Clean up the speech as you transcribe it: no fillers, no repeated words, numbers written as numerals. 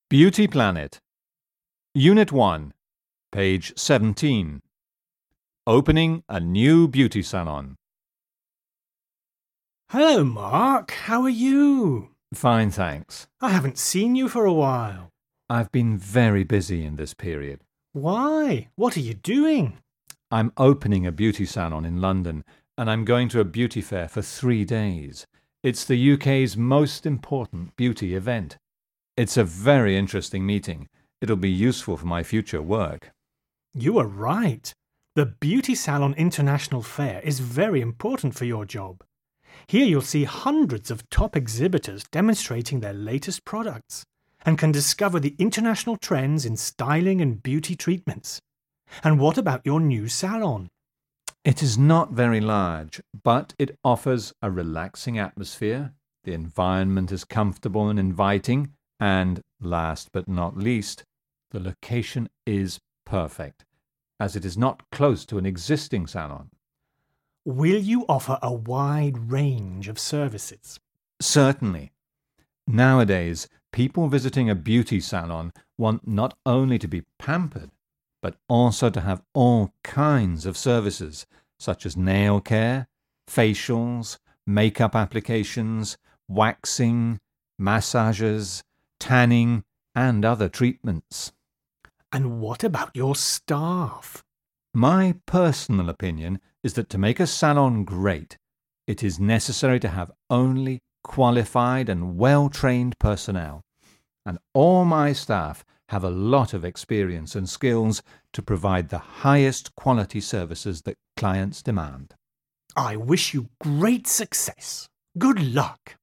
Beauty Planet. Unit 1, page 17. Opening a new beauty salon. Hello, Mark. How are you? Fine, thanks. I haven't seen you for a while. I've been very busy in this period. Why? What are you doing? I'm opening a beauty salon in London, and I'm going to a beauty fair for 3 days. It's the UK's most important beauty event. It's a very interesting meeting. It'll be useful for my future work. You are right. The Beauty Salon International Fair is very important for your job. Here you'll see hundreds of top exhibitors demonstrating their latest products and can discover the international trends in styling and beauty treatments. And what about your new salon? It is not very large, but it offers a relaxing atmosphere. The environment is comfortable and inviting, and last but not least, the location is perfect, as it is not close to an existing salon. Will you offer a wide range of services? Certainly. Nowadays, people visiting a beauty salon want not only to be pampered, but also to have all kinds of services, such as nail care, facials, makeup applications, waxing, massages, tanning, and other treatments. And what about your staff? My personal opinion is that to make a salon great, it is necessary to have only qualified and well-trained personnel. And all my staff have a lot of experience and skills to provide the highest quality services that clients demand. I wish you great success. Good luck.